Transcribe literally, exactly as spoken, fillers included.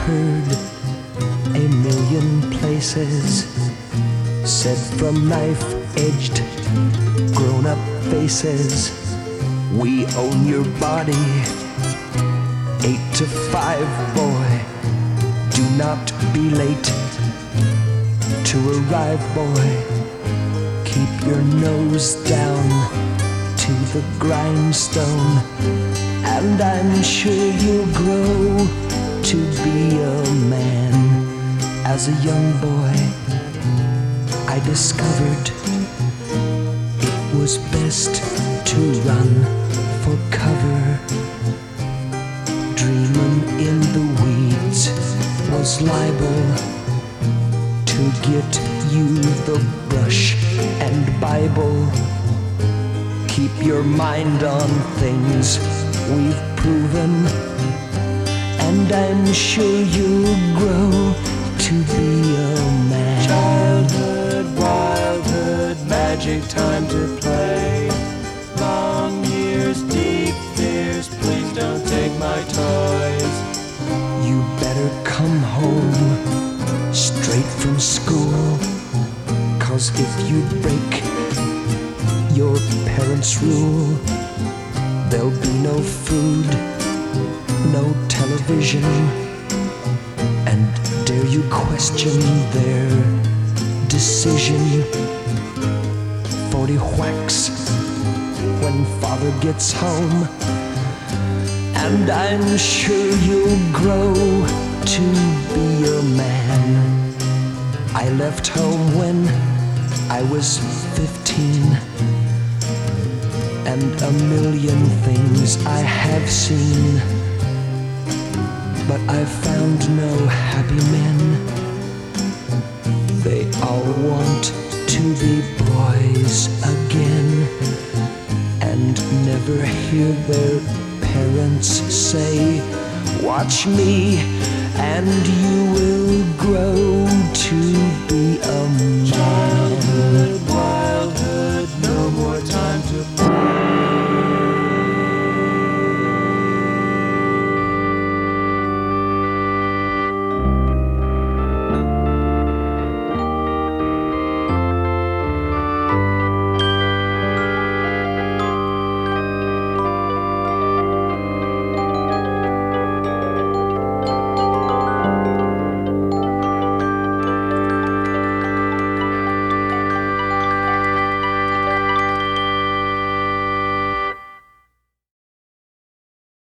heard a million places said from knife-edged, grown-up faces. We own your body, eight to five, boy. Do not be late to arrive, boy. Keep your nose down to the grindstone, and I'm sure you'll grow to be a man. As a young boy, I discovered it was best to run for cover. Dreaming in the weeds was liable to get you the brush and Bible. Keep your mind on things we've proven, and I'm sure you'll grow to be a man. Childhood, wildhood, magic time to play. Long years, deep fears, please don't take my toys. You better come home straight from school, 'cause if you break your parents' rule, there'll be no food, no television, and dare you question their decision? Forty whacks when father gets home, and I'm sure you'll grow to be a man. I left home when I was fifteen, and a million things I have seen, but I've found no happy men. They all want to be boys again, and never hear their parents say, watch me and you will grow to be a man.